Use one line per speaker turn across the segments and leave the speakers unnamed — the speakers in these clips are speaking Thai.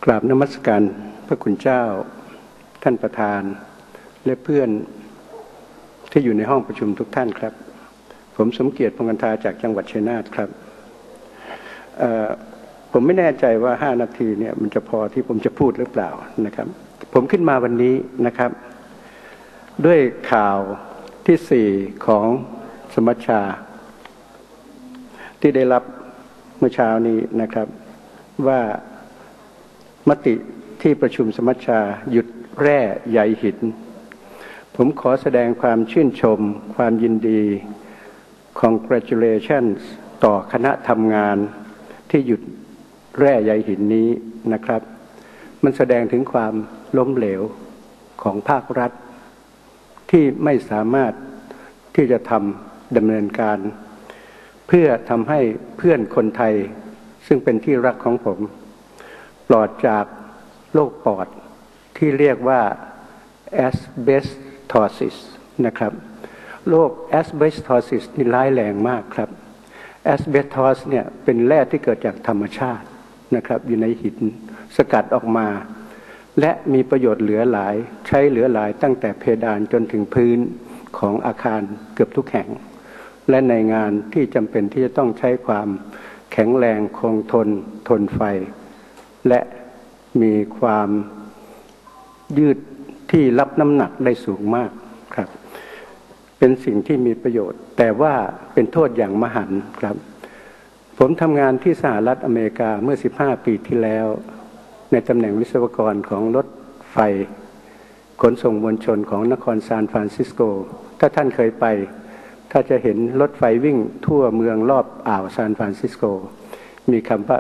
กราบนมัสการพระคุณเจ้าท่านประธานและเพื่อนที่อยู่ในห้องประชุมทุกท่านครับผมสมเกียรติพงศ์กันทาจากจังหวัดชัยนาทครับผมไม่แน่ใจว่า5 นาทีเนี่ยมันจะพอที่ผมจะพูดหรือเปล่านะครับผมขึ้นมาวันนี้นะครับด้วยข่าวที่4ของสมัชชาที่ได้รับเมื่อเช้านี้นะครับว่ามติที่ประชุมสมัชชาหยุดแร่ใยหินผมขอแสดงความชื่นชมความยินดี congratulations ต่อคณะทำงานที่หยุดแร่ใยหินนี้นะครับมันแสดงถึงความล้มเหลวของภาครัฐที่ไม่สามารถที่จะดำเนินการเพื่อทำให้เพื่อนคนไทยซึ่งเป็นที่รักของผมปลอดจากโรคปอดที่เรียกว่า asbestosis นะครับโรค asbestosis นี่ร้ายแรงมากครับ asbestos เนี่ยเป็นแร่ที่เกิดจากธรรมชาตินะครับอยู่ในหินสกัดออกมาและมีประโยชน์เหลือหลายใช้เหลือหลายตั้งแต่เพดานจนถึงพื้นของอาคารเกือบทุกแห่งและในงานที่จำเป็นที่จะต้องใช้ความแข็งแรงคงทนไฟและมีความยืดที่รับน้ำหนักได้สูงมากครับเป็นสิ่งที่มีประโยชน์แต่ว่าเป็นโทษอย่างมหันต์ครับผมทำงานที่สหรัฐอเมริกาเมื่อ15 ปีที่แล้วในตำแหน่งวิศวกรของรถไฟขนส่งมวลชนของนครซานฟรานซิสโกถ้าท่านเคยไปถ้าจะเห็นรถไฟวิ่งทั่วเมืองรอบอ่าวซานฟรานซิสโกมีคำว่า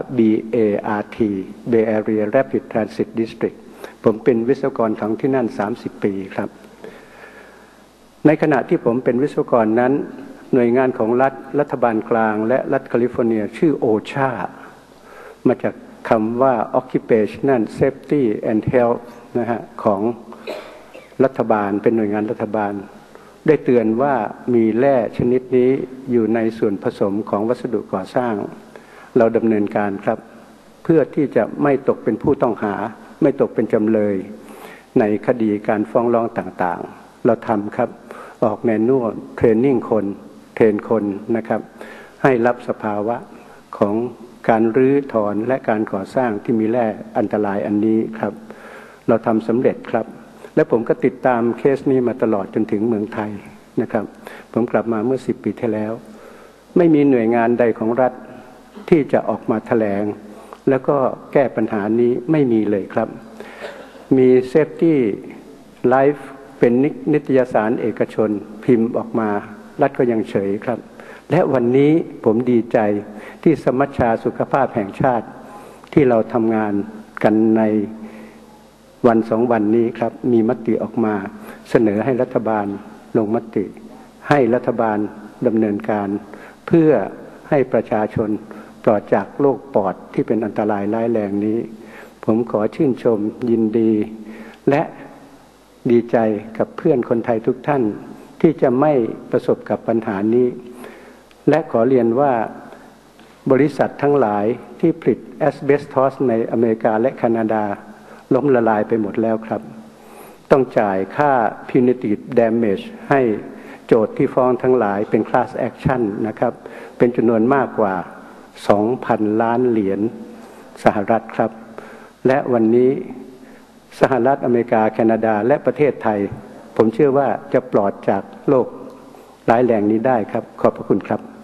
BART Bay Area Rapid Transit District ผมเป็นวิศวกรของที่นั่น30 ปีครับในขณะที่ผมเป็นวิศวกรนั้นหน่วยงานของรัฐบาลกลางและรัฐแคลิฟอร์เนียชื่อ OSHA มาจากคำว่า Occupational Safety and Health นะฮะของรัฐบาลเป็นหน่วยงานรัฐบาลได้เตือนว่ามีแร่ชนิดนี้อยู่ในส่วนผสมของวัสดุก่อสร้างเราดำเนินการครับเพื่อที่จะไม่ตกเป็นผู้ต้องหาไม่ตกเป็นจำเลยในคดีการฟ้องร้องต่างๆเราทำครับออกแมนนวลเทรนนิ่งเทรนคนนะครับให้รับสภาวะของการรื้อถอนและการก่อสร้างที่มีแร่อันตรายอันนี้ครับเราทำสำเร็จครับและผมก็ติดตามเคสนี้มาตลอดจนถึงเมืองไทยนะครับผมกลับมาเมื่อ10 ปีที่แล้วไม่มีหน่วยงานใดของรัฐที่จะออกมาแถลงแล้วก็แก้ปัญหานี้ไม่มีเลยครับมี Safety Life เป็นนิตยสารเอกชนพิมพ์ออกมารัฐก็ยังเฉยครับและวันนี้ผมดีใจที่สมัชชาสุขภาพแห่งชาติที่เราทำงานกันในวัน2 วันนี้ครับมีมติออกมาเสนอให้รัฐบาลลงมติให้รัฐบาลดำเนินการเพื่อให้ประชาชนปลอดจากโรคปอดที่เป็นอันตรายร้ายแรงนี้ผมขอชื่นชมยินดีและดีใจกับเพื่อนคนไทยทุกท่านที่จะไม่ประสบกับปัญหานี้และขอเรียนว่าบริษัททั้งหลายที่ผลิตแอสเบสทอสในอเมริกาและแคนาดาล้มละลายไปหมดแล้วครับต้องจ่ายค่า punitive damage ให้โจทย์ที่ฟ้องทั้งหลายเป็น class action นะครับเป็นจำนวนมากกว่า 2,000 ล้านเหรียญสหรัฐครับและวันนี้สหรัฐอเมริกาแคนาดาและประเทศไทยผมเชื่อว่าจะปลอดจากโรคร้ายแรงนี้ได้ครับขอบพระคุณครับ